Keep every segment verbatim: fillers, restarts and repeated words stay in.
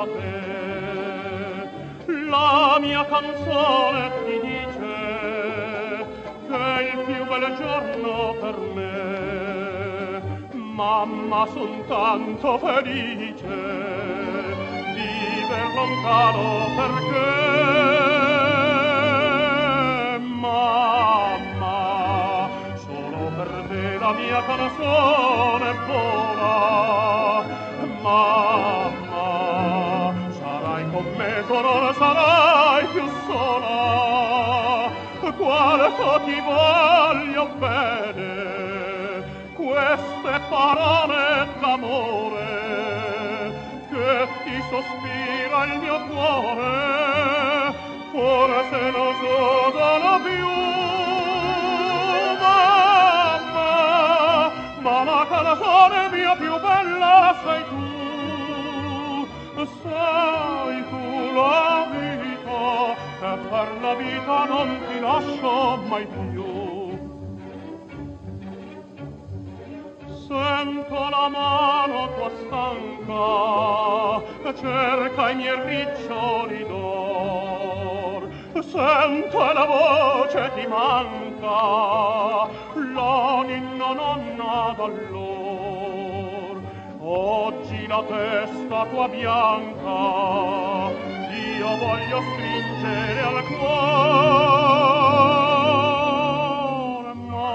te. La mia canzone ti dice che è il più bel giorno per me. Mamma, son tanto felice di viver lontano perché. Mamma, solo per te la mia canzone vola. Mamma, sarai con me, tu non sarai più sola. Quanto ti voglio bene, queste parole d'amore che ti sospira il mio cuore, forse non sono più. Mamma, ma la canzone mia più bella sei tu. Sei tu la vita, e per la vita non ti lascio mai più. Sento la mano tua stanca, cerca i miei riccioli d'or. Sento la voce ti manca, la ninna nonna d'allor. Oggi la testa tua bianca io voglio stringere al cuore.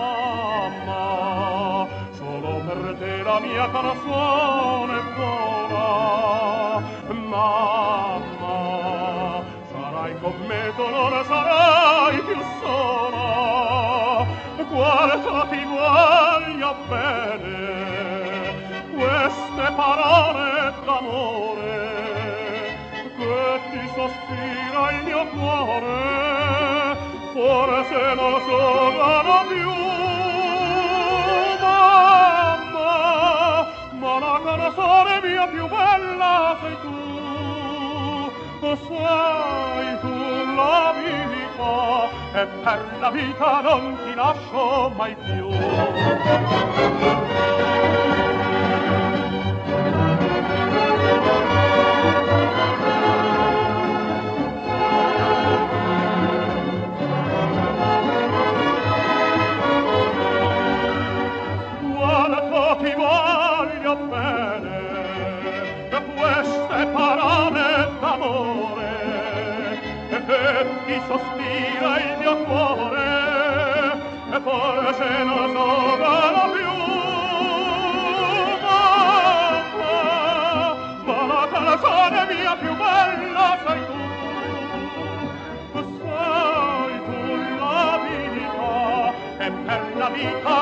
Mamma, solo per te la mia canzone vola. Mamma, sarai con me, tu non sarai più sola. Quanto ti voglio bene, queste parole d'amore che ti sospira il mio cuore, forse non sono più. Mamma, ma la canzone mia più bella sei tu. Sei tu la vita, e per la vita non ti lascio mai più. Ti voglio bene, e queste parole d'amore che ti sospira il mio cuore, e forse non sono più. Mamma, ma la canzone mia più bella sei tu. Sei tu la vita, e per la vita